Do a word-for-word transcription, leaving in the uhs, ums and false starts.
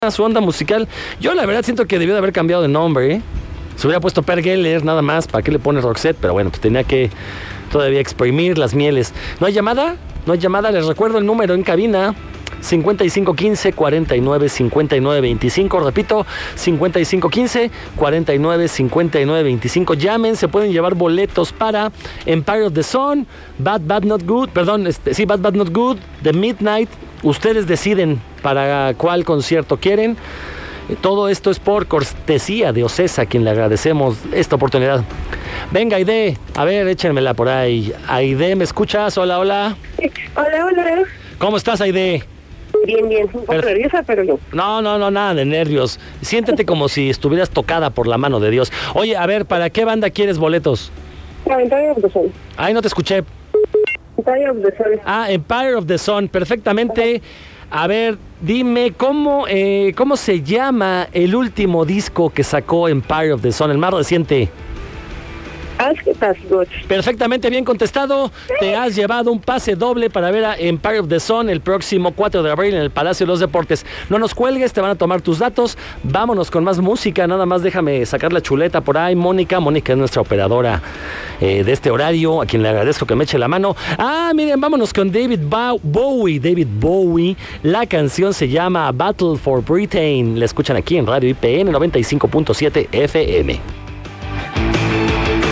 su onda musical. Yo la verdad siento que debió de haber cambiado de nombre, ¿eh? Se hubiera puesto Per Geller nada más. ¿Para qué le pone Roxette? Pero bueno, pues tenía que todavía exprimir las mieles. ¿No hay llamada? No hay llamada. Les recuerdo el número en cabina: cincuenta y cinco quince, cuarenta y nueve, cincuenta y nueve veinticinco. Repito, cincuenta y cinco quince, cuarenta y nueve, cincuenta y nueve veinticinco. Llamen, se pueden llevar boletos para Empire of the Sun, Bad Bad Not Good, perdón, este, sí, Bad Bad Not Good, The Midnight. Ustedes deciden para cuál concierto quieren. Todo esto es por cortesía de Ocesa, a quien le agradecemos esta oportunidad. Venga, Aide, a ver, échenmela por ahí. Aide, ¿me escuchas? Hola, hola. Hola, hola. ¿Cómo estás, Aide? Bien, bien, un poco Perf- nerviosa, pero no. No, no, no, nada de nervios. Siéntete como si estuvieras tocada por la mano de Dios. Oye, a ver, ¿para qué banda quieres boletos? Ah, Empire of the Sun. Ay, no te escuché. Empire of the Sun. Ah, Empire of the Sun, perfectamente. A ver, dime, ¿cómo, eh, ¿cómo se llama el último disco que sacó Empire of the Sun, el más reciente? Ask As Good. Perfectamente bien contestado. Te has llevado un pase doble para ver a Empire of the Sun el próximo cuatro de abril en el Palacio de los Deportes. No nos cuelgues, te van a tomar tus datos. Vámonos con más música. Nada más déjame sacar la chuleta por ahí. Mónica, Mónica es nuestra operadora eh, de este horario, a quien le agradezco que me eche la mano. Ah, miren, vámonos con David Bowie. David Bowie. La canción se llama Battle for Britain. La escuchan aquí en Radio I P N noventa y cinco punto siete F M.